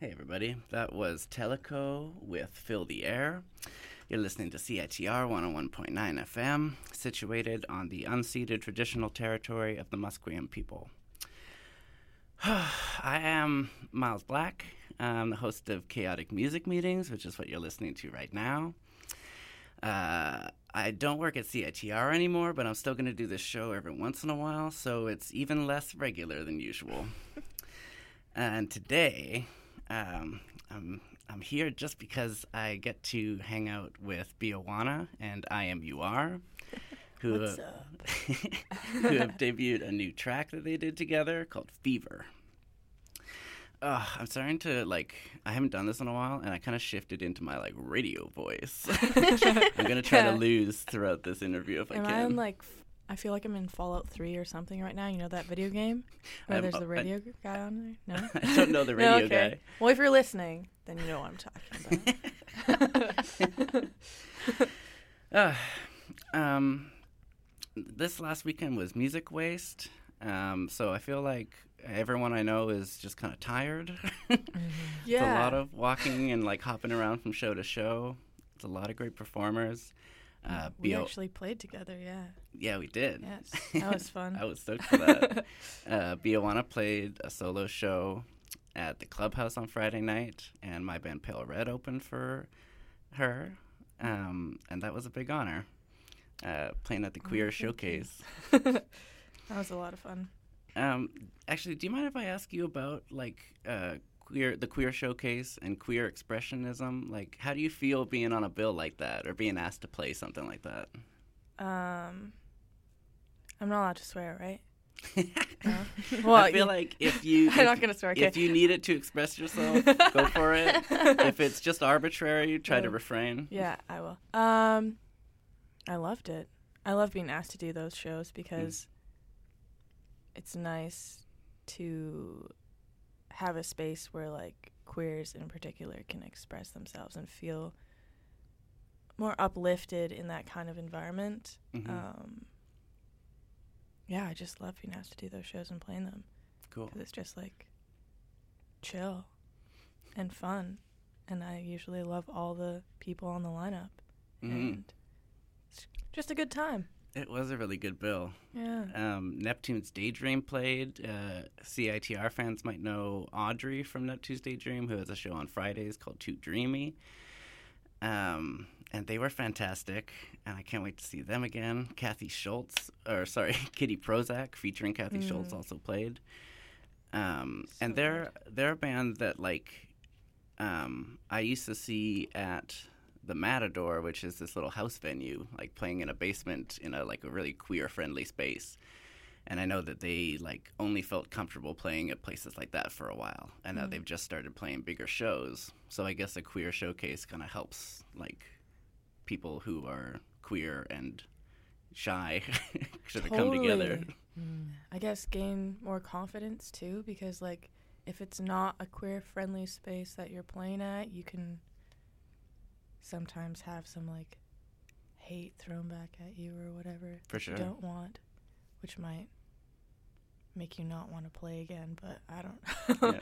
Hey everybody, that was Teleco with Fill the Air. You're listening to CITR 101.9 FM, situated on the unceded traditional territory of the Musqueam people. I am Miles Black. I'm the host of Chaotic Music Meetings, which is what you're listening to right now. I don't work at CITR anymore, but I'm still going to do this show every once in a while, so it's even less regular than usual. And today, I'm here just because I get to hang out with Biawana and IMUR, who have debuted a new track that they did together called Fever. I'm starting to, I haven't done this in a while, and I kind of shifted into my, radio voice. I'm going to try to lose throughout this interview if I can. I feel like I'm in Fallout 3 or something right now. You know that video game where there's the radio guy on there? No? I don't know the radio guy. Well, if you're listening, then you know what I'm talking about. This last weekend was Music Waste, so I feel like everyone I know is just kind of tired. Yeah. It's a lot of walking and hopping around from show to show. It's a lot of great performers. We actually played together, yeah. Yeah, we did. Yes, that was fun. I was stoked for that. Biawana played a solo show at the Clubhouse on Friday night, and my band Pale Red opened for her, and that was a big honor, playing at the Queer Showcase. That was a lot of fun. Actually, do you mind if I ask you about, the Queer Showcase and queer expressionism? How do you feel being on a bill like that or being asked to play something like that? I'm not allowed to swear, right? No? Well, I feel like if you... I'm not going to swear, okay. If you need it to express yourself, go for it. If it's just arbitrary, try to refrain. Yeah, I will. I loved it. I love being asked to do those shows because it's nice to have a space where queers in particular can express themselves and feel more uplifted in that kind of environment. Mm-hmm. Yeah, I just love being asked to do those shows and playing them. Cool. Because it's just chill and fun, and I usually love all the people on the lineup, and it's just a good time. It was a really good bill. Yeah. Neptune's Daydream played. CITR fans might know Audrey from Neptune's Daydream, who has a show on Fridays called Too Dreamy. And they were fantastic, and I can't wait to see them again. Kitty Prozac, featuring Kathy Schultz, also played. And they're a band that, I used to see at the Matador, which is this little house venue, playing in a basement in a really queer-friendly space. And I know that they only felt comfortable playing at places like that for a while, and now they've just started playing bigger shows. So I guess a queer showcase kind of helps people who are queer and shy sort of come together. I guess gain more confidence too, because if it's not a queer-friendly space that you're playing at, you can sometimes have some hate thrown back at you or whatever For sure. You don't want, which might make you not want to play again, but I don't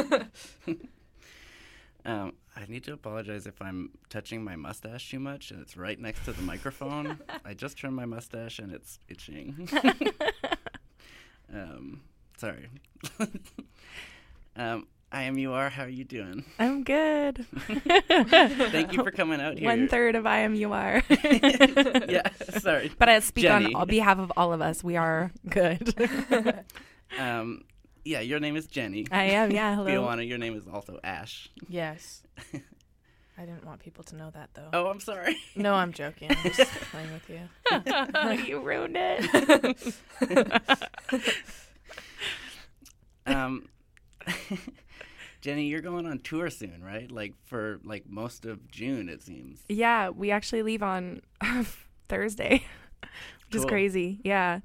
I need to apologize if I'm touching my mustache too much and it's right next to the microphone. I just trimmed my mustache and it's itching. Sorry. IMUR, how are you doing? I'm good. Thank you for coming out here. 1/3 of IMUR. Yeah, sorry. But I speak Jenny. on behalf of all of us. We are good. Yeah, your name is Jenny. I am, yeah. Hello. Biawana, your name is also Ash. Yes. I didn't want people to know that, though. Oh, I'm sorry. No, I'm joking. I'm just playing with you. You ruined it. Jenny, you're going on tour soon, right? For most of June, it seems. Yeah, we actually leave on Thursday, which is crazy. Yeah.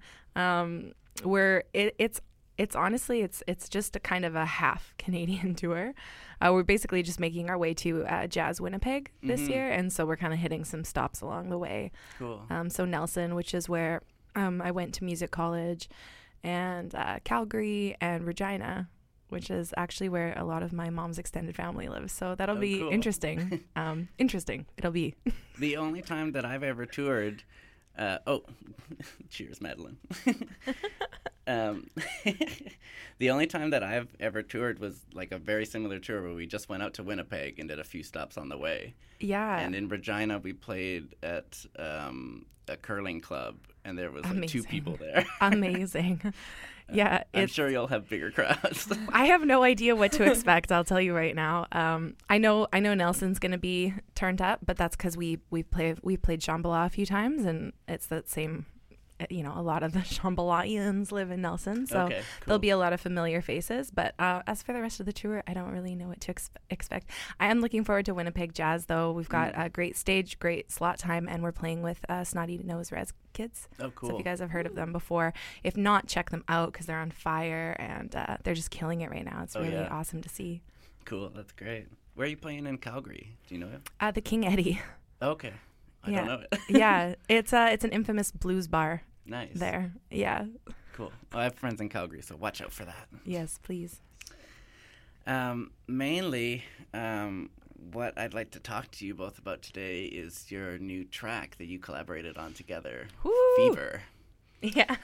It's honestly, it's just a kind of a half Canadian tour. We're basically just making our way to Jazz Winnipeg this year, and so we're kind of hitting some stops along the way. Cool. So Nelson, which is where I went to music college, and Calgary and Regina, which is actually where a lot of my mom's extended family lives. So that'll Oh, be cool. interesting. Interesting. It'll be. The only time that I've ever toured, cheers, Madeline. The only time that I've ever toured was like a very similar tour where we just went out to Winnipeg and did a few stops on the way. Yeah. And in Regina, we played at a curling club, and there was like Amazing. 2 people there. Amazing. Yeah. I'm sure you'll have bigger crowds. I have no idea what to expect. I'll tell you right now. I know Nelson's going to be turned up, but that's because we played Shambhala a few times, and it's that same. A lot of the Shambhalaians live in Nelson, so Okay, cool. there'll be a lot of familiar faces. But as for the rest of the tour, I don't really know what to expect. I am looking forward to Winnipeg Jazz, though. We've got a great stage, great slot time, and we're playing with Snotty Nose Res Kids. Oh, cool. So if you guys have heard of them before, if not, check them out because they're on fire and they're just killing it right now. It's really awesome to see. Cool, that's great. Where are you playing in Calgary? Do you know it? The King Eddie. Okay. I don't know it. Yeah, it's an infamous blues bar. Nice. There. Yeah. Cool. Well, I have friends in Calgary, so watch out for that. Yes, please. Mainly, what I'd like to talk to you both about today is your new track that you collaborated on together, Woo! Fever. Yeah.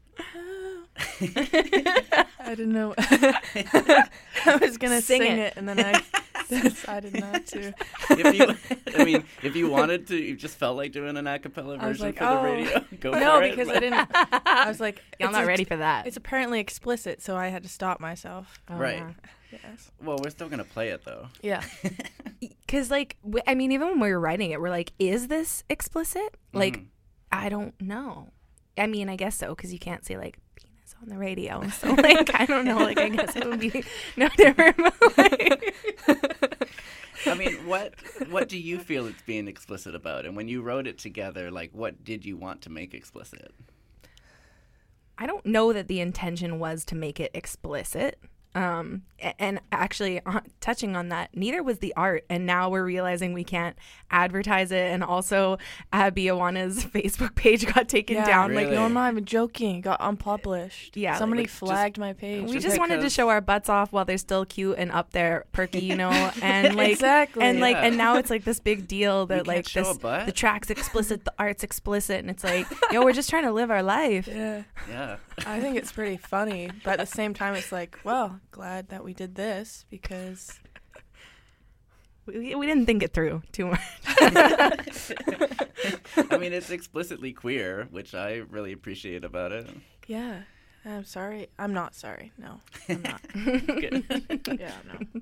I didn't know. I was gonna Sing sing it. it, and then I decided not to. If you wanted to, you just felt like doing an a cappella I was version like, for the oh. radio. Go No, for it. because I didn't. I was like, I'm it's not a- ready for that. It's apparently explicit, so I had to stop myself. Oh, Right. yeah. Yes. Well, we're still gonna play it though. Yeah. Because, like, even when we were writing it, we're like, is this explicit? Like, Mhm. I don't know. I mean, I guess so, because you can't say, like, penis on the radio. So, like, I don't know. Like, I guess it would be no different. But, like, I mean, what do you feel it's being explicit about? And when you wrote it together, like, what did you want to make explicit? I don't know that the intention was to make it explicit. And actually, touching on that, neither was the art. And now we're realizing we can't advertise it. And also, Biawana's Facebook page got taken down. Really? Like, no, I'm not even joking. It got unpublished. Yeah, Somebody like, just- flagged my page. We Just just wanted to because- show our butts off while they're still cute and up there, perky, and like Exactly. and like Yeah. and now it's like this big deal that You can't like show this a butt? the track's explicit, the art's explicit, and it's like, yo, we're just trying to live our life. Yeah. Yeah. I think it's pretty funny, but at the same time, it's like, well, glad that we did this because We didn't think it through too much. I mean, it's explicitly queer, which I really appreciate about it. yeah. I'm sorry. I'm not sorry. No, I'm not. Good. Yeah,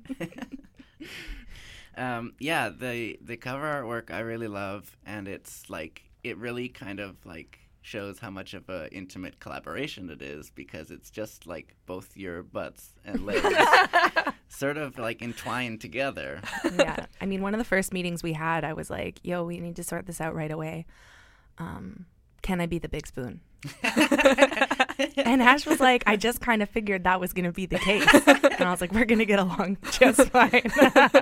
no. Yeah, the cover artwork I really love, and it's like it really kind of like shows how much of a intimate collaboration it is because it's just like both your butts and legs sort of like entwined together. Yeah, I mean, one of the first meetings we had, I was like, yo, we need to sort this out right away. Can I be the big spoon? And Ash was like, I just kind of figured that was going to be the case. And I was like, we're going to get along just fine.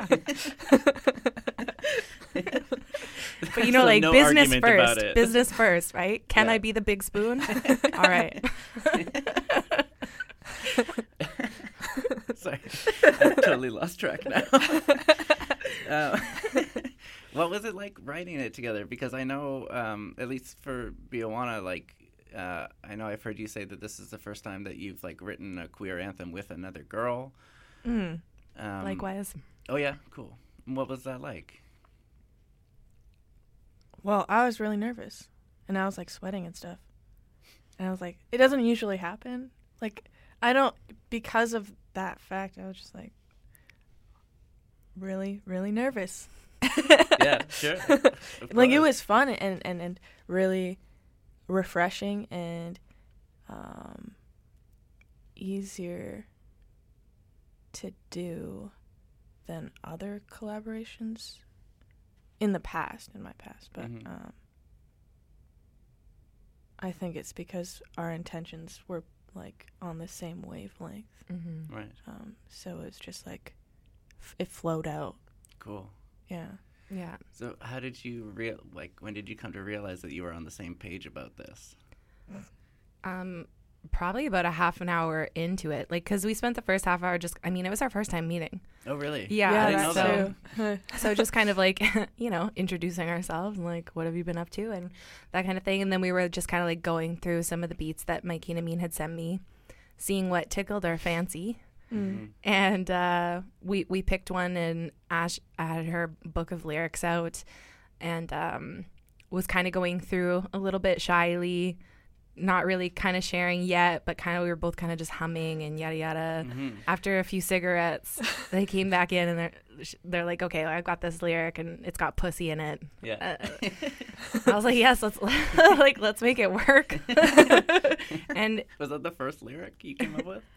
But, you know, So like, no business argument about first. it. Business first, right? Can Yeah. I be the big spoon? All right. Sorry, I totally lost track now. What was it like writing it together? Because I know, at least for Biawana, like, I know I've heard you say that this is the first time that you've like written a queer anthem with another girl. Likewise. Oh yeah, cool. And what was that like? Well, I was really nervous, and I was like sweating and stuff. And I was like, it doesn't usually happen. Like, I don't, because of that fact, I was just like really, really nervous. Yeah, sure. Of Like, it course. was fun and really refreshing and easier to do than other collaborations in my past, but Mhm. I think it's because our intentions were like on the same wavelength. Mm-hmm. Right. So it's just like it flowed out. Cool. Yeah. Yeah. So how did you when did you come to realize that you were on the same page about this? probably about a half an hour into it, like, because we spent the first half hour it was our first time meeting. Oh, really? Yeah, I didn't know that's that. true. So just kind of like, introducing ourselves and like, what have you been up to and that kind of thing. And then we were just kind of like going through some of the beats that Mikey and Amin had sent me, seeing what tickled our fancy. Mm. And we picked one, and Ash had her book of lyrics out, and was kind of going through a little bit shyly, not really kind of sharing yet, but kind of we were both kind of just humming and yada yada. Mm-hmm. After a few cigarettes, they came back in, and they're like, okay, I've got this lyric and it's got pussy in it. Yeah. I was like, yes, let's make it work. And Was that the first lyric you came up with?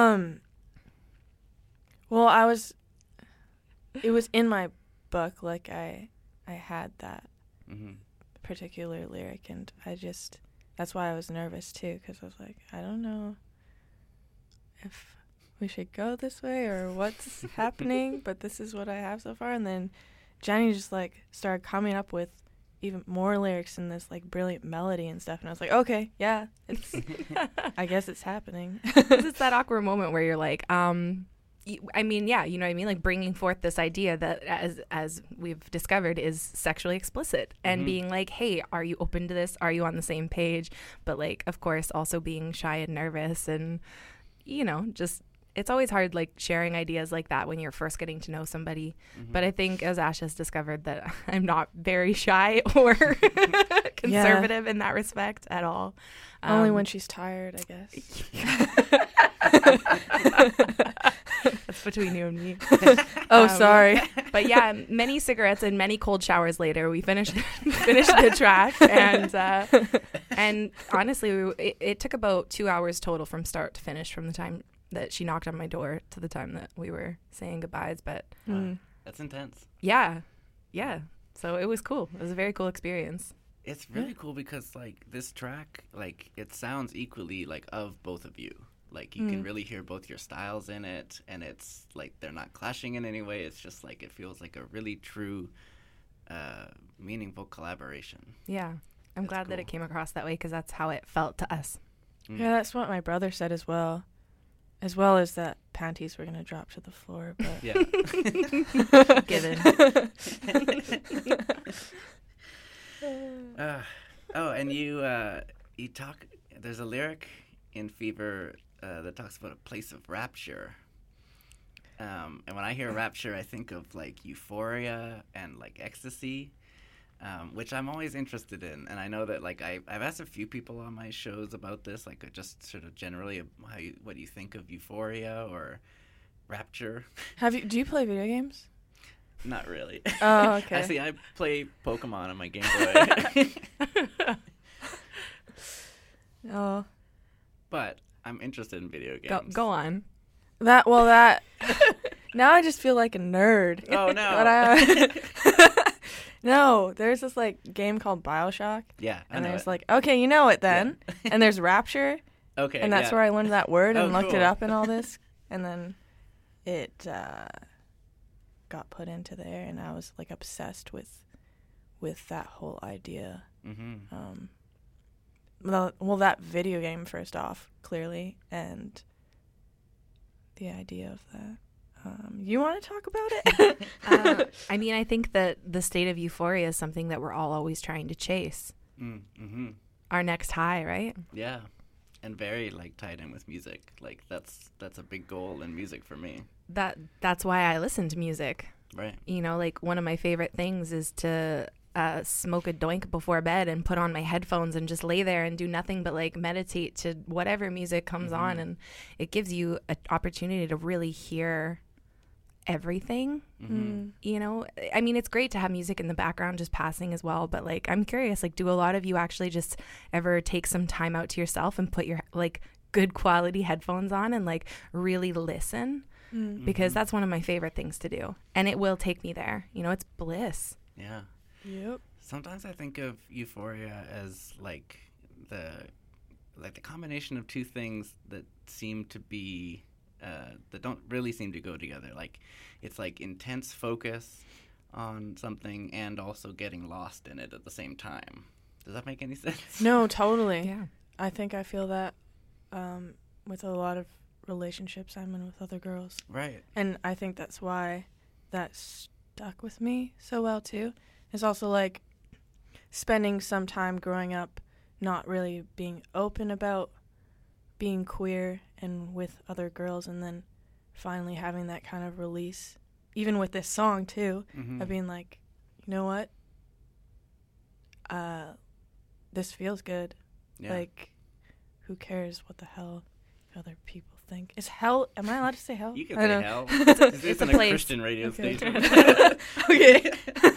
Well, it was in my book, like I had that Mm-hmm. particular lyric, and that's why I was nervous too, because I was like, I don't know if we should go this way or what's happening, but this is what I have so far. And then Jenny just like started coming up with even more lyrics in this like brilliant melody and stuff, and I was like, okay, yeah, it's I guess it's happening. it's that awkward moment where you're like, you know what I mean? Like bringing forth this idea that, as we've discovered, is sexually explicit, and Mhm. being like, hey, are you open to this? Are you on the same page? But like, of course, also being shy and nervous, and just it's always hard like sharing ideas like that when you're first getting to know somebody. Mm-hmm. But I think, as Ash has discovered, that I'm not very shy or conservative in that respect at all. Only when she's tired, I guess. That's between you and me. Oh, sorry. But yeah, many cigarettes and many cold showers later, we finished the track, and honestly, it took about 2 hours total from start to finish, from the time that she knocked on my door to the time that we were saying goodbyes. But Mm. That's intense. yeah, so it was cool. It was a very cool experience. It's really cool because like this track, like it sounds equally like of both of you. Like you can really hear both your styles in it, and it's like they're not clashing in any way. It's just like it feels like a really true, meaningful collaboration. Yeah, I'm That's glad that cool. it came across that way, because that's how it felt to us. Yeah, that's what my brother said as well as that panties were gonna drop to the floor. But Yeah. Given. And you talk. There's a lyric in Fever that talks about a place of rapture. And when I hear rapture, I think of like euphoria and like ecstasy, which I'm always interested in. And I know that like I've asked a few people on my shows about this, like just sort of generally what do you think of euphoria or rapture? do you play video games? Not really. Oh, okay. I play Pokemon on my Game Boy. Oh, But I'm interested in video games. Go on. that now I just feel like a nerd. Oh, no. But no, there's this like game called BioShock, Yeah, I and know there's it. like, okay, you know it then. And there's Rapture, Okay, and that's yeah. where I learned that word and Oh, looked it cool. up and all this, and then it got put into there, and I was like obsessed with that whole idea. Mm-hmm. Well, that video game first off, clearly, and the idea of that. You want to talk about it? I think that the state of euphoria is something that we're all always trying to chase. Mm-hmm. Our next high, right? Yeah, and very like tied in with music. Like that's a big goal in music for me. That's why I listen to music. Right. Like one of my favorite things is to smoke a doink before bed and put on my headphones and just lay there and do nothing but like meditate to whatever music comes on, and it gives you an opportunity to really hear everything. It's great to have music in the background just passing as well, but like I'm curious, like do a lot of you actually just ever take some time out to yourself and put your like good quality headphones on and like really listen? Because that's one of my favorite things to do, and it will take me there. It's bliss. Yeah. Yep. Sometimes I think of euphoria as like the combination of two things that seem to be that don't really seem to go together. Like it's like intense focus on something and also getting lost in it at the same time. Does that make any sense? No, totally. Yeah. I think I feel that with a lot of relationships I'm in with other girls. Right. And I think that's why that stuck with me so well, too. It's also, like, spending some time growing up not really being open about being queer and with other girls, and then finally having that kind of release, even with this song, too, of being like, you know what? This feels good. Yeah. Like, who cares what the hell other people think? Is hell... Am I allowed to say hell? You can I say don't hell. know. This It's a isn't a place. Christian radio Okay. station. Okay.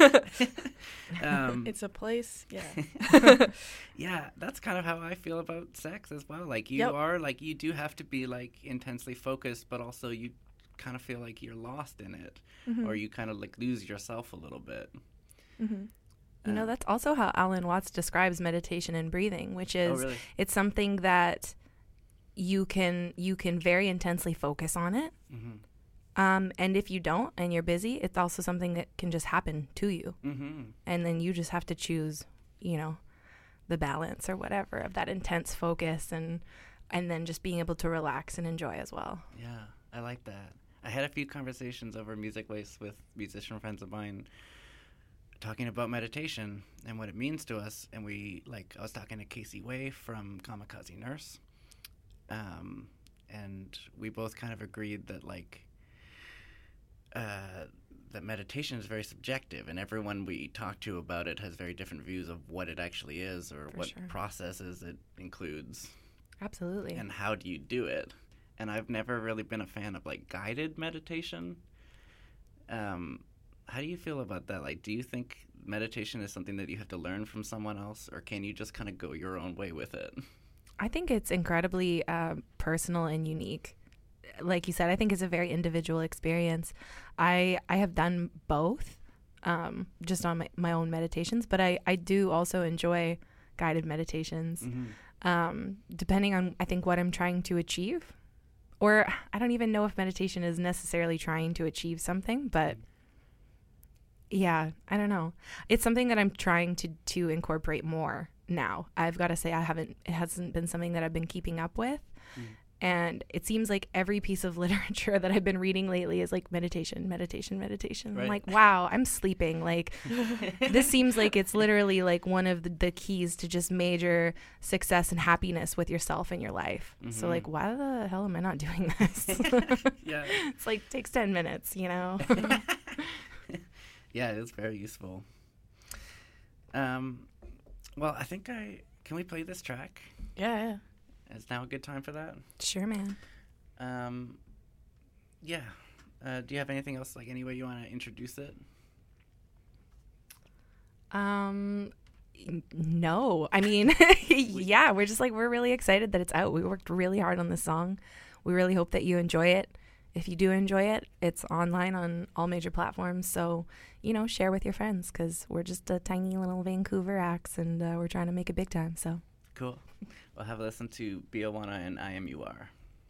Um, It's a place. Yeah. yeah, that's kind of how I feel about sex as well. Like, you Yep. are, like, you do have to be, like, intensely focused, but also you kind of feel like you're lost in it, or you kind of, like, lose yourself a little bit. Mm-hmm. You know, that's also how Alan Watts describes meditation and breathing, which is really? it's something that you can very intensely focus on it. And if you don't and you're busy, it's also something that can just happen to you. And then you just have to choose, you know, the balance or whatever of that intense focus and then just being able to relax and enjoy as well. Yeah, I like that. I had a few conversations over Music Waste with musician friends of mine talking about meditation and what it means to us. And I was talking to Casey Way from Kamikaze Nurse. And we both kind of agreed that, like, that meditation is very subjective, and everyone we talk to about it has very different views of what it actually is, or For what sure. processes it includes, Absolutely. and how do you do it. And I've never really been a fan of, like, guided meditation. How do you feel about that? Like, do you think meditation is something that you have to learn from someone else, or can you just kind of go your own way with it? I think it's incredibly personal and unique. Like you said, I think it's a very individual experience. I have done both just on my own meditations, but I do also enjoy guided meditations depending on, I think, what I'm trying to achieve. Or I don't even know if meditation is necessarily trying to achieve something, but yeah, I don't know. It's something that I'm trying to incorporate more now. I've got to say it hasn't been something that I've been keeping up with. And it seems like every piece of literature that I've been reading lately is like meditation. Right. I'm like, wow, I'm sleeping. Like, this seems like it's literally like one of the keys to just major success and happiness with yourself and your life. So like, why the hell am I not doing this? Yeah. It's like, takes 10 minutes, you know? Yeah, it's very useful. Well, I think can we play this track? Yeah. Is now a good time for that? Sure, man. Yeah. Do you have anything else, like, any way you want to introduce it? No. I mean, yeah, we're really excited that it's out. We worked really hard on this song. We really hope that you enjoy it. If you do enjoy it, it's online on all major platforms. So, you know, share with your friends, because we're just a tiny little Vancouver acts, and we're trying to make it big time. So Cool. We'll have a listen to Biowana and IMUR.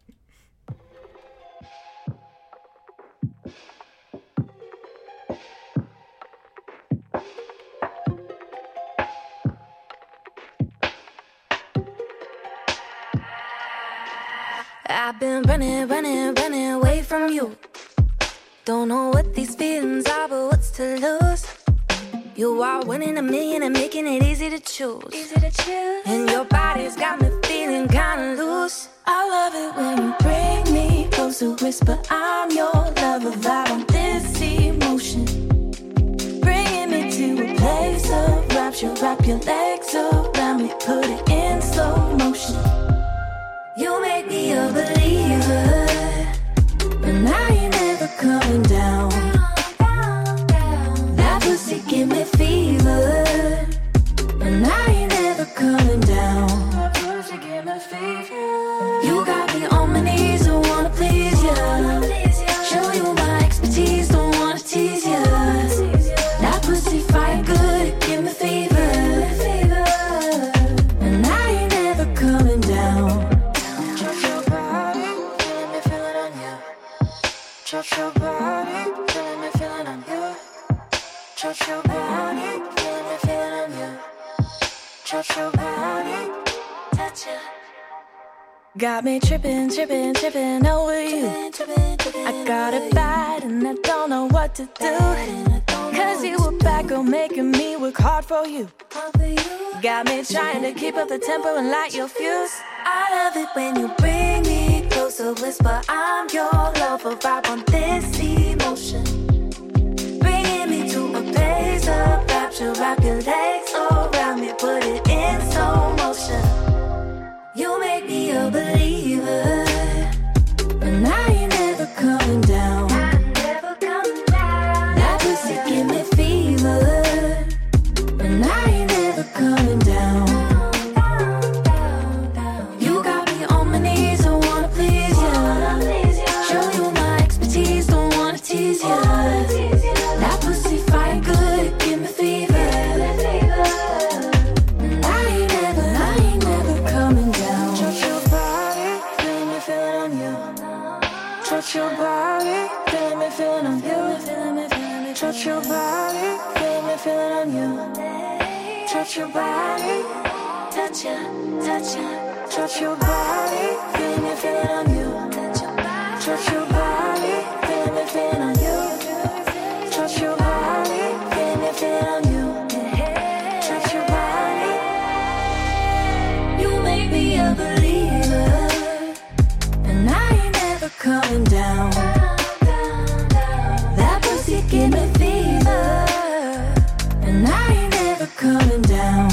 I've been running away from you. Don't know what these feelings are, but what's to lose? You are 1 in a million and making it easy to choose. And your body's got me feeling kinda loose. I love it when you bring me closer, whisper I'm your lover, vibe on this emotion. Bringing me to a place of rapture, wrap your legs around me, put it in slow motion. You make me a believer, and I ain't never coming down. That pussy give me fever, and I ain't never coming down. That pussy give me fever. You got me on my knees, I wanna please ya. Show you my expertise, don't wanna tease ya. That pussy fight good, it give me fever, and I ain't never coming down. Touch your body, feeling me, feeling on you. Touch your body, feeling me, feeling on you. Touch your body, touch it. Got me tripping, tripping, tripping over you. I got it bad and I don't know what to do. Cause you were back on making me work hard for you. Got me trying to keep up the tempo and light your fuse. I love it when you bring me closer, whisper I'm your lover, vibe on this emotion. Bringing me to a place of rapture, wrap your legs around me, put it in slow motion. You make me a believer, and I ain't never coming down. That pussy give me fever, and I ain't never coming down. You got me on my knees, I wanna please ya. Show you my expertise, don't wanna tease ya. That pussy fight good, give me fever. And I ain't never coming down. Touch your body, feeling me, feeling on you. Touch your body, feeling me, feeling on you. Touch your body, feeling me, feeling on you. Touch your body, Touch ya, touch ya. touch your body, feeling me, feeling on you. Touch your body, feeling me, feeling on you. Touch your body, feeling me, feeling on you. Touch your body. You make me a believer, And I ain't never coming down. that pussy give me fever. And I ain't never coming down.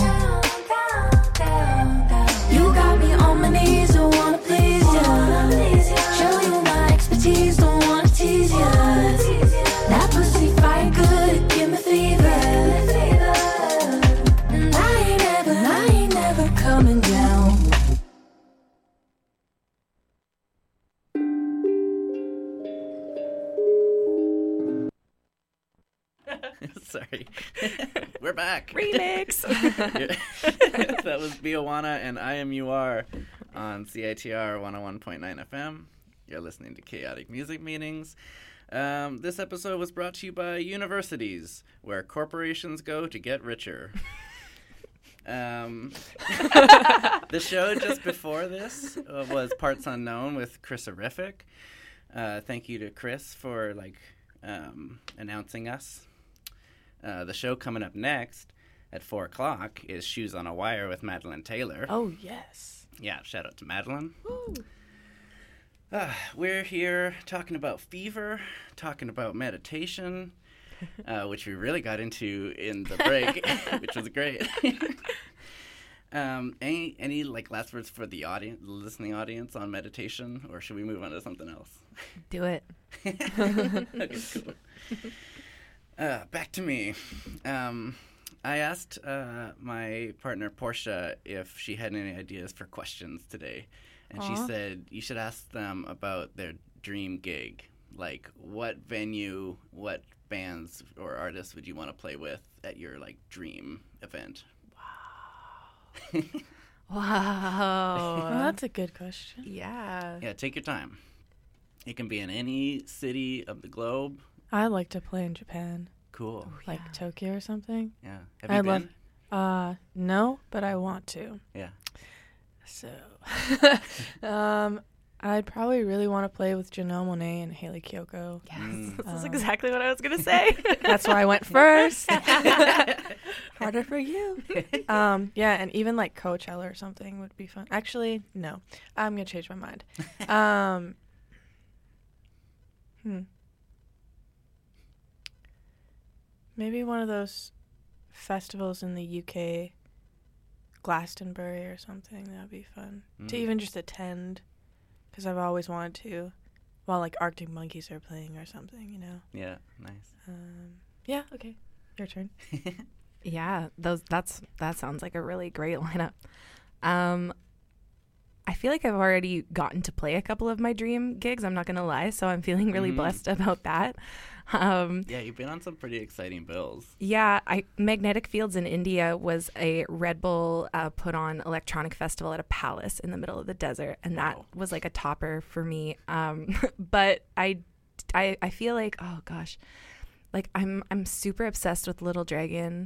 You got me on my knees, I wanna please ya. Show you my expertise, don't wanna tease ya. That pussy fight good, give me fever. And I ain't never coming down. Sorry. We're back. Remix. That was Biowana and I Am You Are on CITR 101.9 FM. You're listening to Chaotic Music Meetings. This episode was brought to you by universities, where corporations go to get richer. The show just before this was Parts Unknown with Chris Horrific. Thank you to Chris for announcing us. The show coming up next at 4 o'clock is Shoes on a Wire with Madeline Taylor. Oh, yes. Yeah, shout out to Madeline. We're here talking about fever, talking about meditation, which we really got into in the break, which was great. Any last words for the audience, the listening audience on meditation, or should we move on to something else? Do it. Okay, cool. Back to me. I asked my partner Portia if she had any ideas for questions today, and she said you should ask them about their dream gig. Like, what venue, what bands or artists would you want to play with at your dream event? Wow. Well, that's a good question. Yeah. Yeah, take your time. It can be in any city of the globe. I'd like to play in Japan, Cool. like Tokyo or something. Yeah. Have you been? No, but I want to. Yeah. So, I'd probably really want to play with Janelle Monáe and Hayley Kiyoko. Yes. This is exactly what I was going to say. That's why I went first. Harder for you. Yeah, and even Coachella or something would be fun. Actually, no. I'm going to change my mind. Maybe one of those festivals in the UK, Glastonbury or something. That would be fun. To even just attend, because I've always wanted to, while Arctic Monkeys are playing or something, Yeah, nice. Yeah, okay. Your turn. Yeah, that sounds like a really great lineup. I feel like I've already gotten to play a couple of my dream gigs, I'm not going to lie, so I'm feeling really blessed about that. Yeah, you've been on some pretty exciting bills. Yeah, Magnetic Fields in India was a Red Bull put on electronic festival at a palace in the middle of the desert, and that was a topper for me. But I feel like, oh gosh, I'm super obsessed with Little Dragon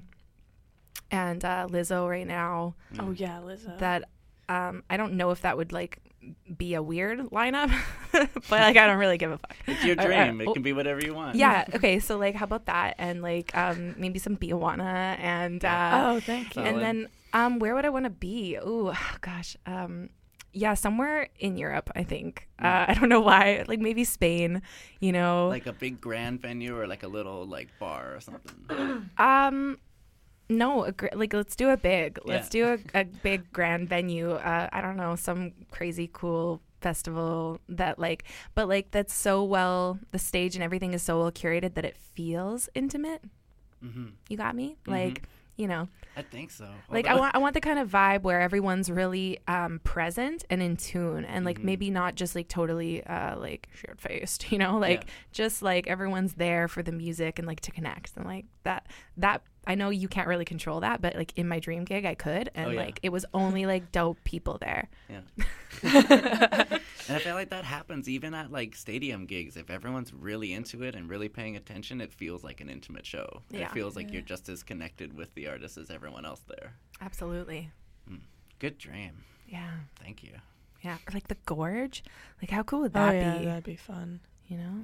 and Lizzo right now. Oh yeah, Lizzo. That I don't know if that would be a weird lineup, but like I don't really give a fuck. It's your dream. It can be whatever you want. Yeah. Okay. So like, how about that? And like, maybe some Biwana and Oh, thank you. and then where would I want to be? Ooh, gosh. Yeah, somewhere in Europe, I think. I don't know why. Like maybe Spain, you know. Like a big grand venue or like a little like bar or something. No, like let's do it big. Let's Yeah. do a big grand venue. I don't know, some crazy cool festival that like, but like that's so well, the stage and everything is so well curated that it feels intimate. Mm-hmm. You got me? Like, you know, I think so. like I want the kind of vibe where everyone's really present and in tune, and like maybe not just like totally like short faced, you know, like just like everyone's there for the music and like to connect, and like that I know you can't really control that, but like in my dream gig I could, and like it was only like dope people there. Yeah. And I feel like that happens even at like stadium gigs. If everyone's really into it and really paying attention, it feels like an intimate show. Yeah. It feels like you're just as connected with the artist as everyone else there. Absolutely. Good dream. Yeah. Thank you. Yeah. Or like the Gorge. Like how cool would Oh, that yeah, be? that'd be fun. You know?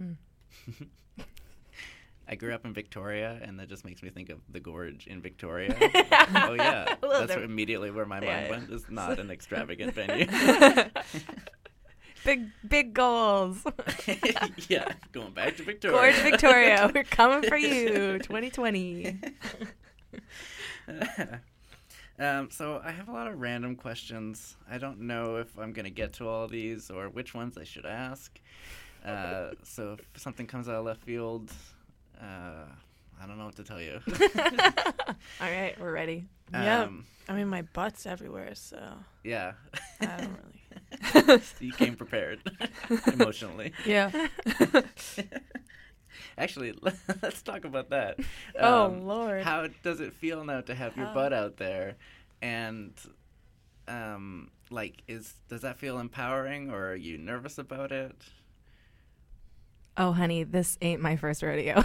I grew up in Victoria, and that just makes me think of the Gorge in Victoria. Oh, yeah. That's immediately where my mind went. It's not an extravagant venue. Big goals. Yeah, going back to Victoria. Gorge, Victoria. We're coming for you. 2020. So I have a lot of random questions. I don't know if I'm going to get to all of these or which ones I should ask. So if something comes out of left field, I don't know what to tell you. All right, we're ready. Yeah. I mean, my butt's everywhere, so Yeah. I don't really. You came prepared emotionally. Yeah. Actually, let's talk about that. Oh, Lord. How does it feel now to have your butt out there? And, does that feel empowering, or are you nervous about it? Oh, honey, this ain't my first rodeo.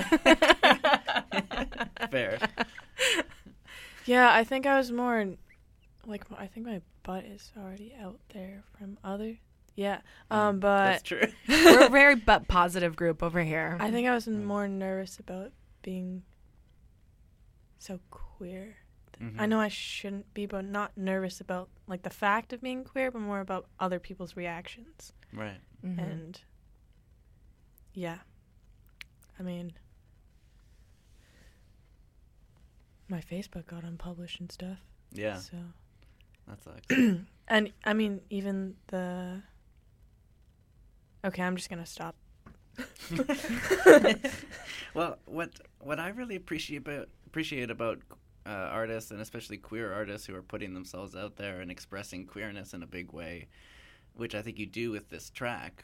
Fair. Yeah, I think I was more like, I think my butt is already out there from other. Yeah. But That's true. We're a very butt positive group over here. I think I was more nervous about being so queer. I know I shouldn't be, but not nervous about like the fact of being queer, but more about other people's reactions. Right. And yeah, I mean, my Facebook got unpublished and stuff. Yeah. So That sucks. and I mean, even the. Okay, I'm just gonna stop. Well, what I really appreciate about artists, and especially queer artists who are putting themselves out there and expressing queerness in a big way, which I think you do with this track,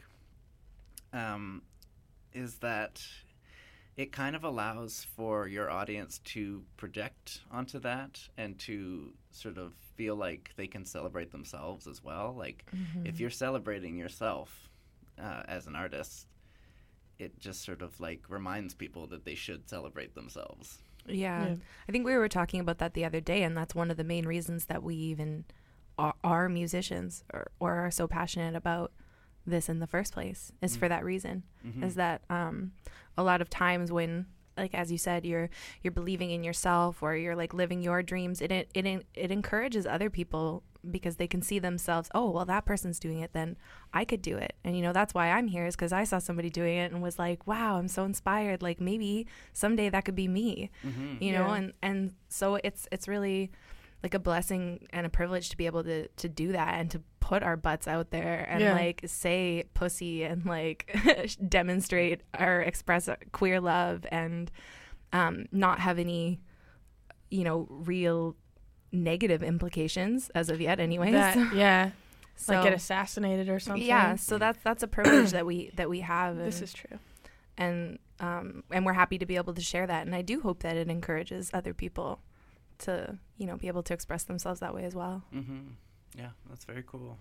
is that it kind of allows for your audience to project onto that and to sort of feel like they can celebrate themselves as well. Like, if you're celebrating yourself as an artist, it just sort of like reminds people that they should celebrate themselves. Yeah. I think we were talking about that the other day, and that's one of the main reasons that we even are musicians or are so passionate about this in the first place, is for that reason. Is that a lot of times when, like as you said, you're believing in yourself or you're like living your dreams, it encourages other people because they can see themselves, oh, well, that person's doing it, then I could do it. And, you know, that's why I'm here, is because I saw somebody doing it and was like, wow, I'm so inspired. Like, maybe someday that could be me, you know? And so it's really like a blessing and a privilege to be able to do that and to put our butts out there and like say pussy and like demonstrate or express queer love and not have any, you know, real negative implications as of yet anyways. So, like get assassinated or something. Yeah, so that's a privilege that we have. This is true. And we're happy to be able to share that, and I do hope that it encourages other people to, you know, be able to express themselves that way as well. Yeah, that's very cool.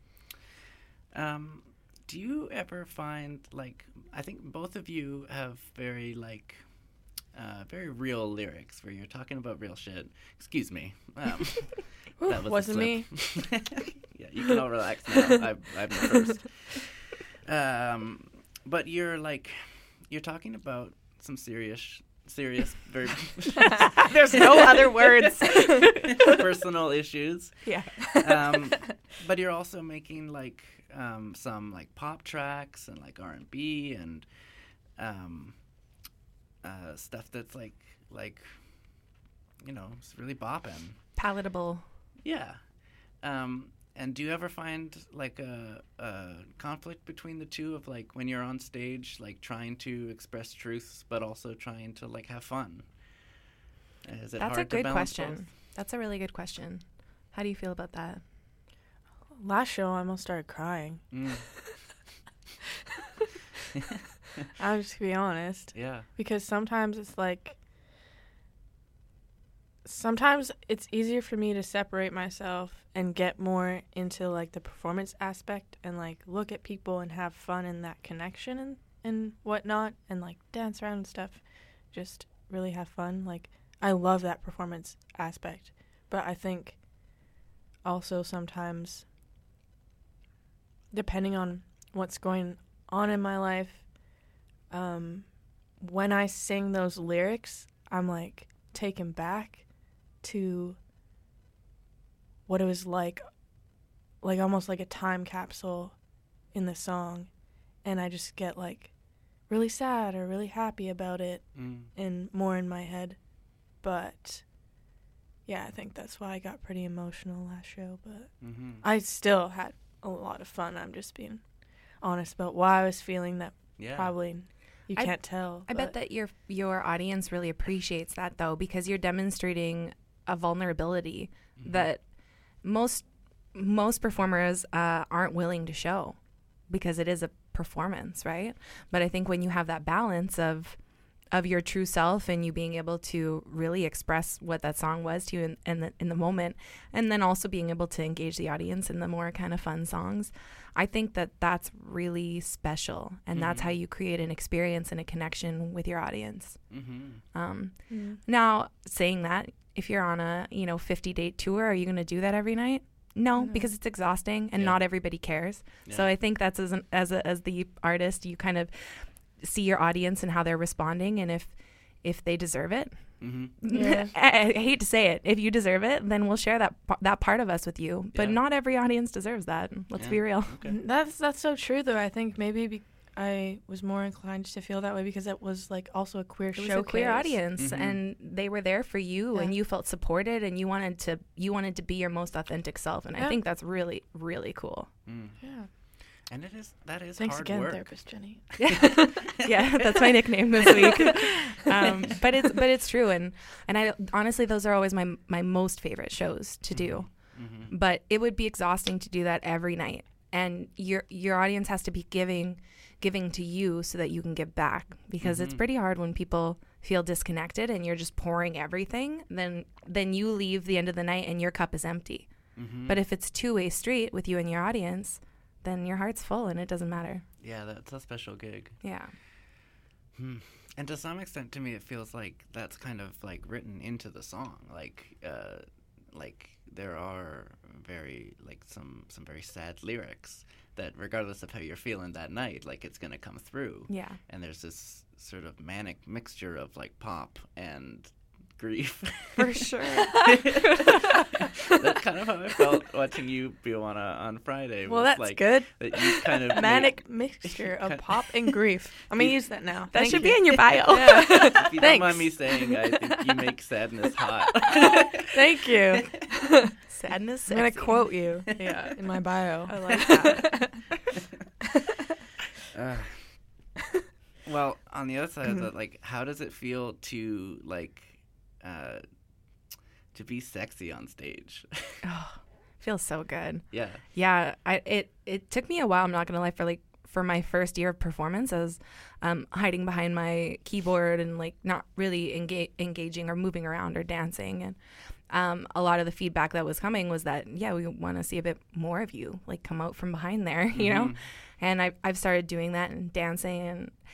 Do you ever find, like, I think both of you have very, like, very real lyrics where you're talking about real shit. Excuse me. That was Wasn't me. Yeah, you can all relax now. I'm the first. But you're talking about some serious, very There's no other words. personal issues. Yeah. But you're also making like some like pop tracks and like R&B and stuff that's like it's really bopping. Palatable. Yeah. And do you ever find like a conflict between the two of like when you're on stage, like trying to express truths but also trying to like have fun? Is it That's hard a good to balance question. both? That's a really good question. How do you feel about that? Last show, I almost started crying. I'll just be honest. Yeah. Because sometimes it's easier for me to separate myself and get more into like the performance aspect and like look at people and have fun in that connection and whatnot and like dance around and stuff. Just really have fun. Like I love that performance aspect. But I think also sometimes, depending on what's going on in my life, when I sing those lyrics, I'm like taken back to what it was like almost like a time capsule in the song, and I just get like really sad or really happy about it and more in my head. But yeah, I think that's why I got pretty emotional last show, but I still had a lot of fun. I'm just being honest about why I was feeling that. Yeah. Probably you can't tell. I bet that your audience really appreciates that, though, because you're demonstrating a vulnerability that most performers aren't willing to show, because it is a performance, right? But I think when you have that balance of your true self and you being able to really express what that song was to you in the moment, and then also being able to engage the audience in the more kind of fun songs, I think that that's really special, and that's how you create an experience and a connection with your audience. Now, saying that, if you're on a 50-date tour, are you going to do that every night? No, because it's exhausting and not everybody cares. Yeah. So I think that's as the artist, you kind of see your audience and how they're responding, and if they deserve it. Yeah. I hate to say it, if you deserve it, then we'll share that part of us with you. But not every audience deserves that. Let's be real. Okay. That's so true, though. I think maybe I was more inclined to feel that way because it was like also a queer showcase. It was a queer audience, and they were there for you, and you felt supported, and you wanted to be your most authentic self, and I think that's really, really cool. Yeah. And that is Thanks hard again, work. Therapist Jenny. Yeah, that's my nickname this week. But it's true, and I honestly, those are always my most favorite shows to do. But it would be exhausting to do that every night, and your audience has to be giving to you so that you can give back, because it's pretty hard when people feel disconnected and you're just pouring everything. Then you leave the end of the night and your cup is empty. But if it's two-way street with you and your audience, then your heart's full and it doesn't matter. Yeah, that's a special gig. Yeah. And to some extent, to me, it feels like that's kind of like written into the song. Like there are some very sad lyrics that, regardless of how you're feeling that night, like it's gonna come through. Yeah. And there's this sort of manic mixture of like pop and grief. For sure. That's kind of how I felt watching you be on Friday. Well, that's like, good. That you kind of manic mixture of pop and grief. I'm gonna use that now. That should be in your bio. If you don't mind me saying, I think you make sadness hot. Thank you. Sadness sexy. I'm gonna quote you. Yeah, in my bio. I like that. Well, on the other side of that, like, how does it feel to to be sexy on stage? Oh, feels so good. Yeah. Yeah. It took me a while. I'm not gonna lie, for my first year of performance, I was hiding behind my keyboard and like not really engaging or moving around or dancing. And a lot of the feedback that was coming was that, yeah, we want to see a bit more of you, like come out from behind there, you know? And I've started doing that and dancing, and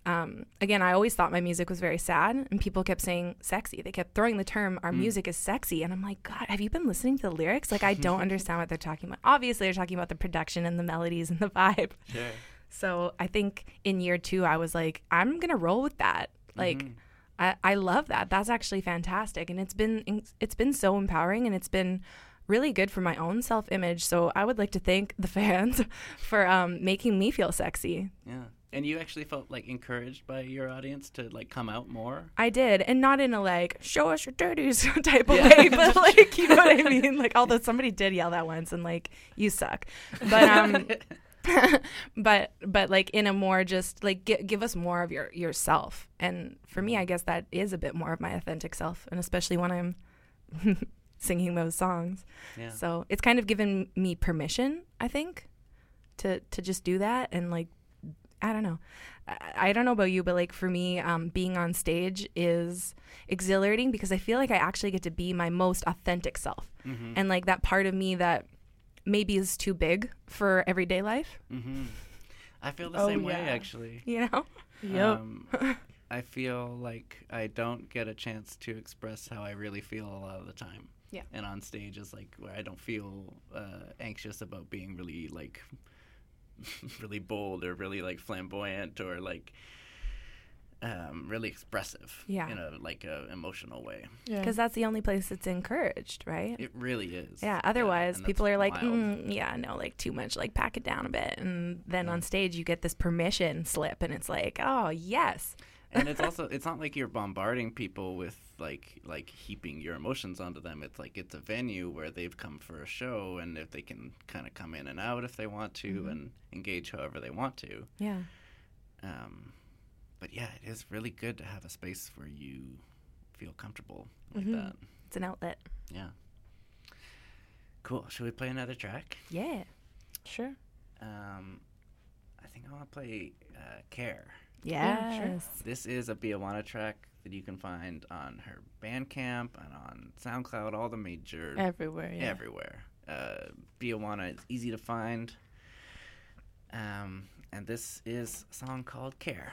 again, I always thought my music was very sad, and people kept saying sexy. They kept throwing the term, our music is sexy. And I'm like, God, have you been listening to the lyrics? Like, I don't understand what they're talking about. Obviously, they're talking about the production and the melodies and the vibe. Sure. So I think in year 2, I was like, I'm going to roll with that. Like, I love that. That's actually fantastic. And it's been so empowering, and it's been really good for my own self-image. So I would like to thank the fans for making me feel sexy. Yeah. And you actually felt like encouraged by your audience to like come out more? I did, and not in a like show us your dirties type of way, but like, you know what I mean? Like, although somebody did yell that once, and like, you suck. But but like in a more just like give us more of yourself. And for me, I guess that is a bit more of my authentic self, and especially when I'm singing those songs. Yeah. So it's kind of given me permission, I think, to just do that. And like, I don't know. I don't know about you, but like for me, being on stage is exhilarating because I feel like I actually get to be my most authentic self. Mm-hmm. And like that part of me that maybe is too big for everyday life. Mm-hmm. I feel the same way, actually. You know? Yep. I feel like I don't get a chance to express how I really feel a lot of the time. Yeah. And on stage is like where I don't feel anxious about being really like really bold or really like flamboyant or like really expressive in a like a emotional way. Yeah. Because that's the only place it's encouraged, right? It really is. Yeah. Otherwise, and people that's are like, wild. like too much, like pack it down a bit. And then on stage, you get this permission slip, and it's like, oh, yes. And it's also, it's not like you're bombarding people with like heaping your emotions onto them. It's like it's a venue where they've come for a show, and if they can kind of come in and out if they want to and engage however they want to. Yeah. But yeah, it is really good to have a space where you feel comfortable like that. It's an outlet. Yeah. Cool. Should we play another track? Yeah. Sure. I think I want to play Care. Yes. sure. This is a Biawana track that you can find on her Bandcamp and on SoundCloud, all the major... Everywhere, yeah. Everywhere. Biawana is easy to find. And this is a song called Care.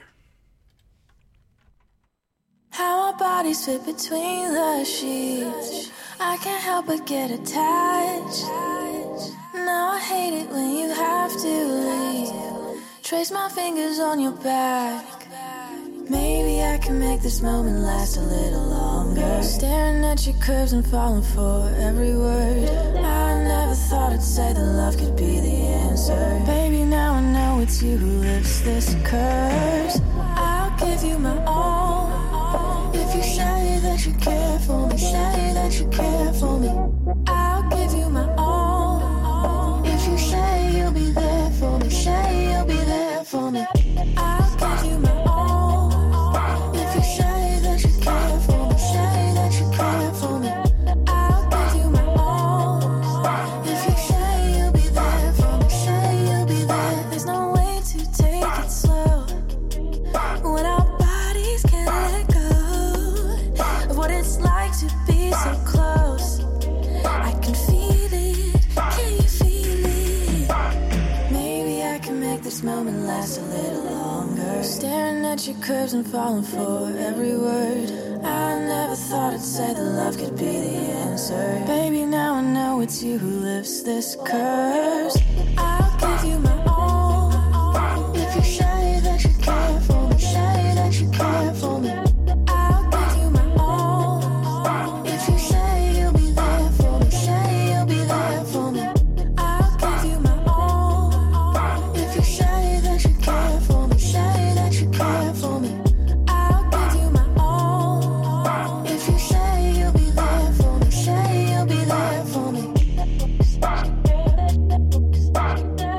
How our bodies fit between the sheets, I can't help but get attached. Now I hate it when you have to leave. Trace my fingers on your back. Maybe I can make this moment last a little longer. Staring at your curves and falling for every word. I never thought I'd say that love could be the answer. Baby, now I know it's you who lives this curse. I'll give you my all. If you say that you care for me, say that you care for me, I'll give you my all. If you say you'll be there for me, say you'll be there for me, I'll give you my all. If you say that you care for me, say that you care for me, I'll give you my all. If you say you'll be there for me, say you'll be there. There's no way to take it slow when our bodies can't let go of what it's like to be so close. I can feel it, can you feel it? Maybe I can make this moment last a little longer. Staring at your curves and falling for every word. I never thought I'd say that love could be the answer. Baby, now I know it's you who lives this curse. I'll give you my all. If you say that you care for me, say that you care for me, I'll give you my all. If you say you'll be there for me, say you'll be there for me, I'll give you my all. If you say that you care for me, say that you care for me, I'll give you my all. If you say you'll be there for me, say you'll be there for me.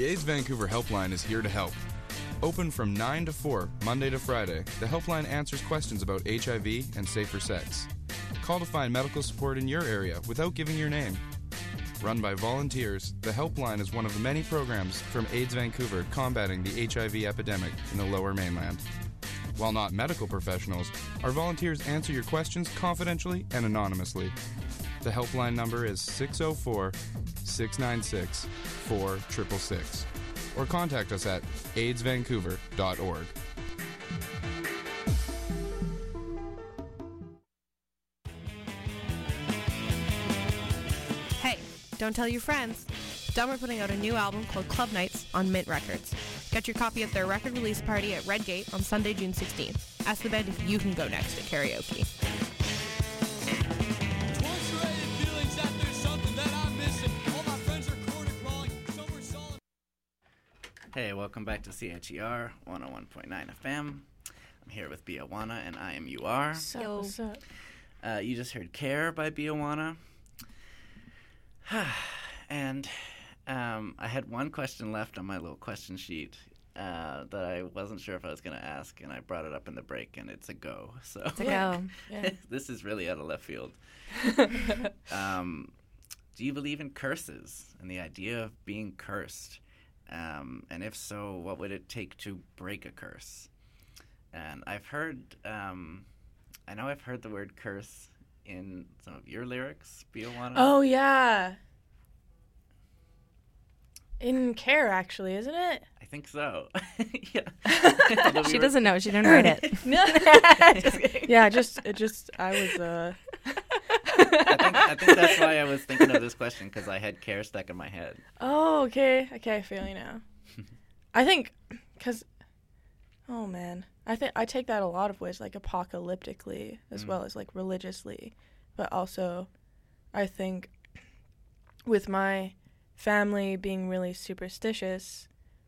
AIDS Vancouver helpline is here to help. Open from 9 to 4, Monday to Friday, the helpline answers questions about HIV and safer sex. Call to find medical support in your area without giving your name. Run by volunteers, the helpline is one of the many programs from AIDS Vancouver combating the HIV epidemic in the Lower Mainland. While not medical professionals, our volunteers answer your questions confidentially and anonymously. The helpline number is 604-696-4666. Or contact us at aidsvancouver.org. Hey, don't tell your friends. Dumb are putting out a new album called Club Nights on Mint Records. Get your copy at their record release party at Redgate on Sunday, June 16th. Ask the band if you can go next at karaoke. Hey, welcome back to CHER 101.9 FM. I'm here with Biawana, and I am UR. What's up? You just heard Care by Biawana. And I had one question left on my little question sheet that I wasn't sure if I was going to ask, and I brought it up in the break, and it's a go. So To go. Yeah. This is really out of left field. Do you believe in curses and the idea of being cursed? And if so, what would it take to break a curse? And I've heard, I know I've heard the word curse in some of your lyrics, Biawana. Oh, yeah. In Care, actually, isn't it? I think so. Yeah. Although She doesn't know. She didn't write it. Yeah, I was, I think that's why I was thinking of this question, because I had Care stuck in my head. Oh, okay. Okay, I feel you now. I think, because, oh, man. I take that a lot of ways, like apocalyptically, as well as, like, religiously. But also, I think with my family being really superstitious,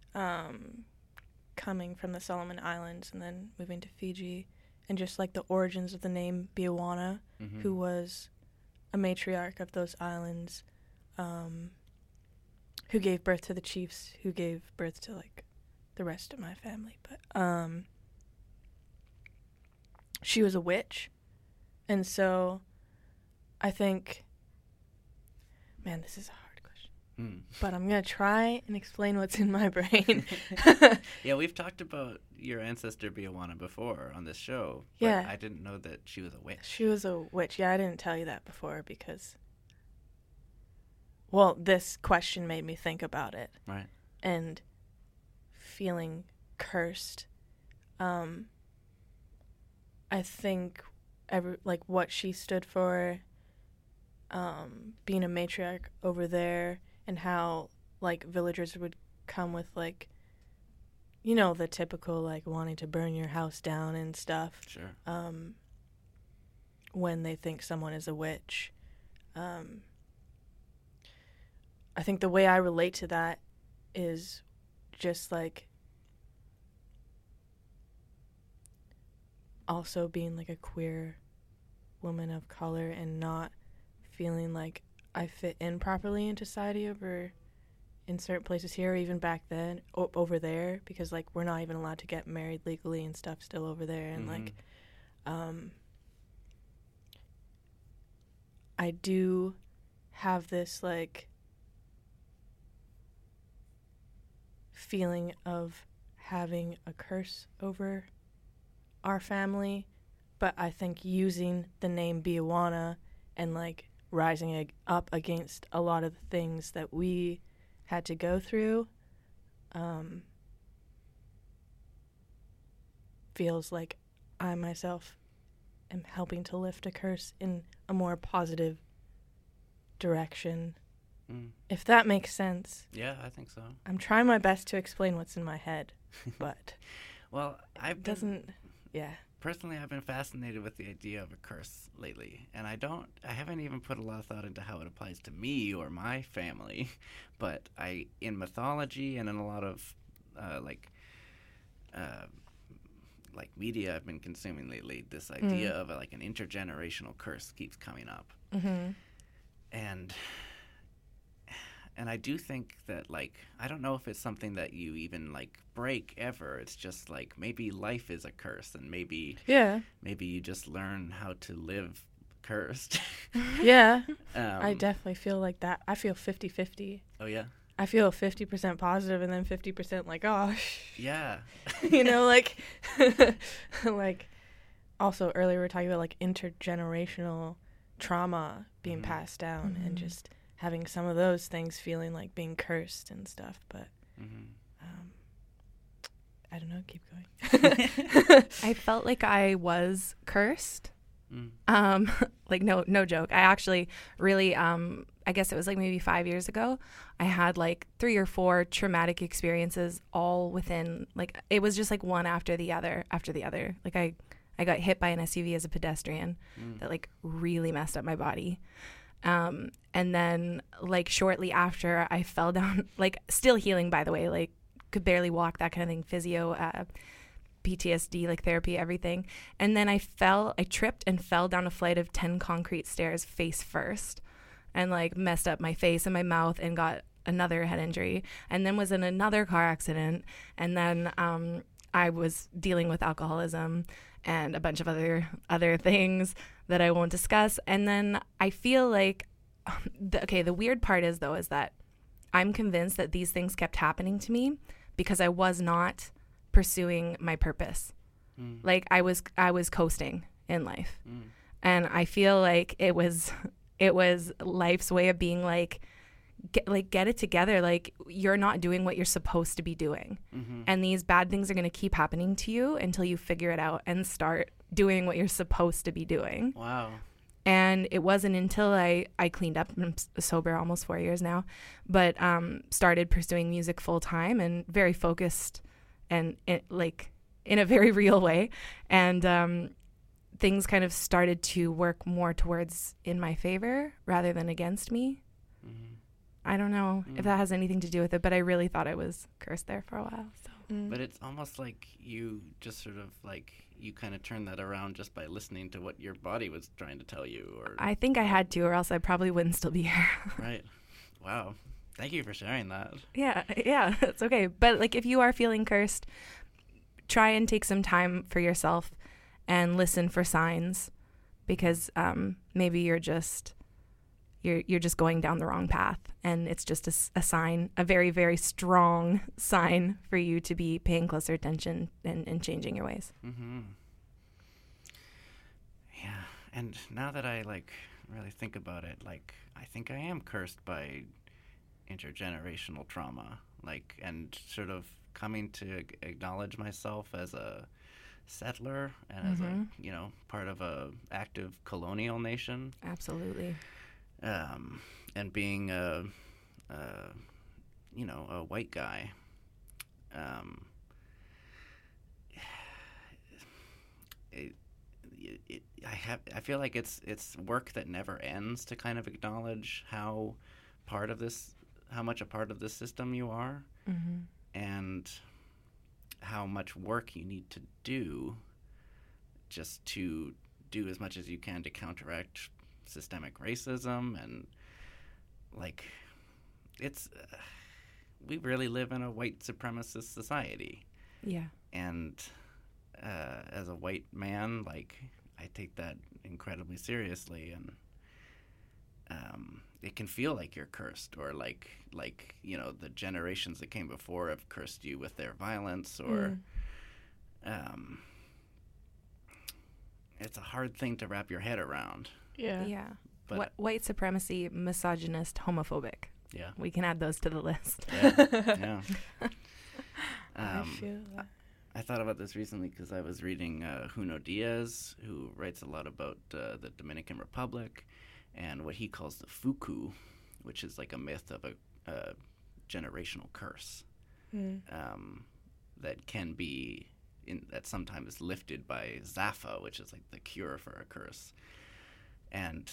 coming from the Solomon Islands and then moving to Fiji, and just, like, the origins of the name Biawana, who was a matriarch of those islands, who gave birth to the chiefs, who gave birth to, like, the rest of my family. But she was a witch. And so I think, man, this is a hard question. But I'm going to try and explain what's in my brain. Yeah, we've talked about your ancestor Biawana before on this show. But Yeah. I didn't know that she was a witch. She was a witch. Yeah, I didn't tell you that before because, well, this question made me think about it. Right. And feeling cursed. I think what she stood for, being a matriarch over there, and how, like, villagers would come with, like, you know, the typical, like, wanting to burn your house down and stuff. Sure. When they think someone is a witch. I think the way I relate to that is just, like, also being, like, a queer woman of color and not feeling like I fit in properly in society over in certain places here, or even back then over there, because, like, we're not even allowed to get married legally and stuff still over there. And like, I do have this, like, feeling of having a curse over our family, but I think using the name Biawana and, like, rising up against a lot of the things that we had to go through, feels like I myself am helping to lift a curse in a more positive direction. If that makes sense. Yeah, I think so. I'm trying my best to explain what's in my head, but Well, Personally, I've been fascinated with the idea of a curse lately, and I haven't even put a lot of thought into how it applies to me or my family, but in mythology and in a lot of media I've been consuming lately, this idea of an intergenerational curse keeps coming up. And And I do think that, like, I don't know if it's something that you even, like, break ever. It's just, like, maybe life is a curse, and maybe you just learn how to live cursed. Yeah. I definitely feel like that. I feel 50-50. Oh, yeah? I feel 50% positive and then 50% like, oh, Yeah. you know, like, like, also earlier we were talking about, like, intergenerational trauma being passed down and just having some of those things feeling like being cursed and stuff. But I don't know, keep going. I felt like I was cursed. Like no joke. I actually really I guess it was like maybe 5 years ago. I had like 3 or 4 traumatic experiences all within, like, it was just like one after the other. Like I got hit by an SUV as a pedestrian that like really messed up my body. And then like shortly after I fell down, like still healing, by the way, like could barely walk, that kind of thing, physio, PTSD, like therapy, everything. And then I tripped and fell down a flight of 10 concrete stairs face first and like messed up my face and my mouth and got another head injury, and then was in another car accident. And then I was dealing with alcoholism and a bunch of other things that I won't discuss. And then I feel like, the weird part is that I'm convinced that these things kept happening to me because I was not pursuing my purpose. Like I was coasting in life. And I feel like it was life's way of being like, get it together. Like, you're not doing what you're supposed to be doing. And these bad things are going to keep happening to you until you figure it out and start doing what you're supposed to be doing. Wow. And it wasn't until I cleaned up, I'm sober almost 4 years now, but started pursuing music full time and very focused and like in a very real way. And things kind of started to work more towards in my favor rather than against me. I don't know if that has anything to do with it, but I really thought I was cursed there for a while. So. But it's almost like you just sort of like, you kind of turned that around just by listening to what your body was trying to tell you. Or I think I had to, or else I probably wouldn't still be here. Right. Wow. Thank you for sharing that. Yeah, it's okay. But like, if you are feeling cursed, try and take some time for yourself and listen for signs, because maybe you're just going down the wrong path, and it's just a sign, a very, very strong sign for you to be paying closer attention and changing your ways. Yeah, and now that I like really think about it, like I think I am cursed by intergenerational trauma, like, and sort of coming to acknowledge myself as a settler and as a, you know, part of a active colonial nation. Absolutely. And being a white guy, I feel like it's work that never ends to kind of acknowledge how much a part of this system you are, and how much work you need to do just to do as much as you can to counteract systemic racism. And like, it's we really live in a white supremacist society. Yeah. And as a white man, like, I take that incredibly seriously, and it can feel like you're cursed, or like you know, the generations that came before have cursed you with their violence, or it's a hard thing to wrap your head around. Yeah. But white supremacy, misogynist, homophobic. Yeah. We can add those to the list. Yeah. I feel that. I thought about this recently because I was reading Junot Diaz, who writes a lot about the Dominican Republic and what he calls the fuku, which is like a myth of a generational curse that can be that sometimes lifted by Zafa, which is like the cure for a curse. And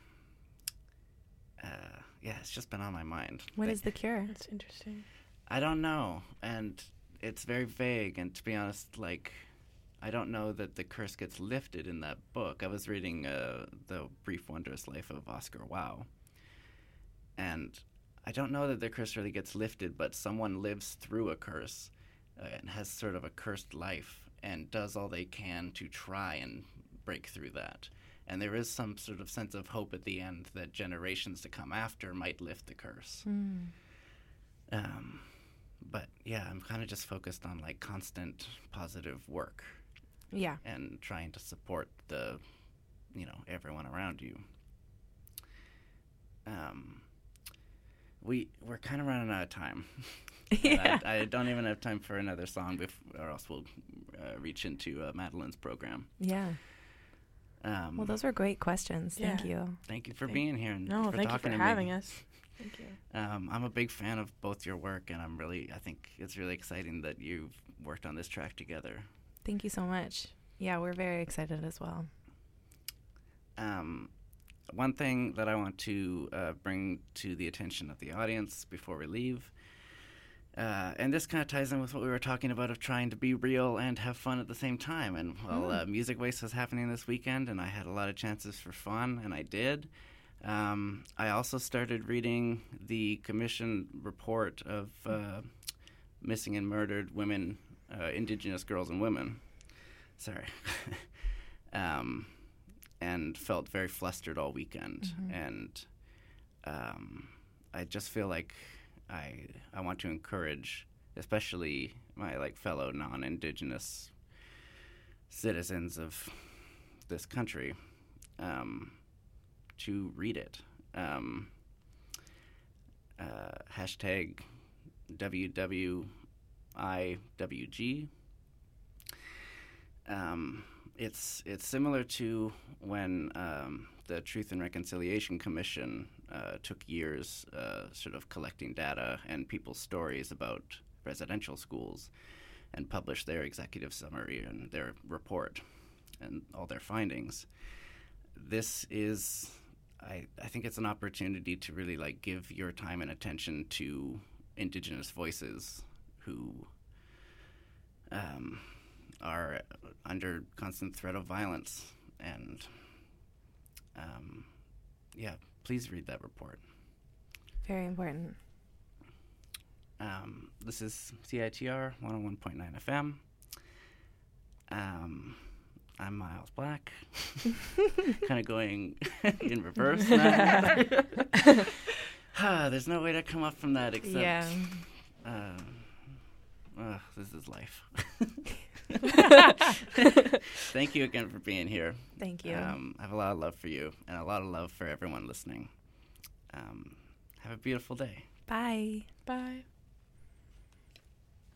it's just been on my mind. What is the cure? That's interesting. I don't know, and it's very vague. And to be honest, like, I don't know that the curse gets lifted in that book. I was reading The Brief Wondrous Life of Oscar Wilde, and I don't know that the curse really gets lifted, but someone lives through a curse and has sort of a cursed life and does all they can to try and break through that. And there is some sort of sense of hope at the end that generations to come after might lift the curse. But yeah, I'm kind of just focused on like constant positive work. Yeah. And trying to support everyone around you. We're kind of running out of time. Yeah. I don't even have time for another song, or else we'll reach into Madeline's program. Yeah. Well, those were great questions. Yeah. Thank you. Thank you for being here and No, for thank you talking for to having me. us. Thank you. I'm a big fan of both your work, and I think it's really exciting that you've worked on this track together. Thank you so much. Yeah, we're very excited as well. One thing that I want to bring to the attention of the audience before we leave, and this kind of ties in with what we were talking about of trying to be real and have fun at the same time. And Music Waste was happening this weekend, and I had a lot of chances for fun, and I did. I also started reading the commission report of missing and murdered women, Indigenous girls and women. Sorry. And felt very flustered all weekend. And I just feel like I want to encourage, especially my fellow non-Indigenous citizens of this country, to read it. Hashtag WWIWG. It's similar to when the Truth and Reconciliation Commission took years sort of collecting data and people's stories about residential schools and published their executive summary and their report and all their findings. This is, I think it's an opportunity to really give your time and attention to Indigenous voices who are under constant threat of violence. And please read that report. Very important. This is CITR 101.9 FM. I'm Miles Black. Kind of going in reverse now. There's no way to come up from that except this is life. Thank you again for being here. Thank you. I have a lot of love for you and a lot of love for everyone listening. Have a beautiful day. Bye. Bye.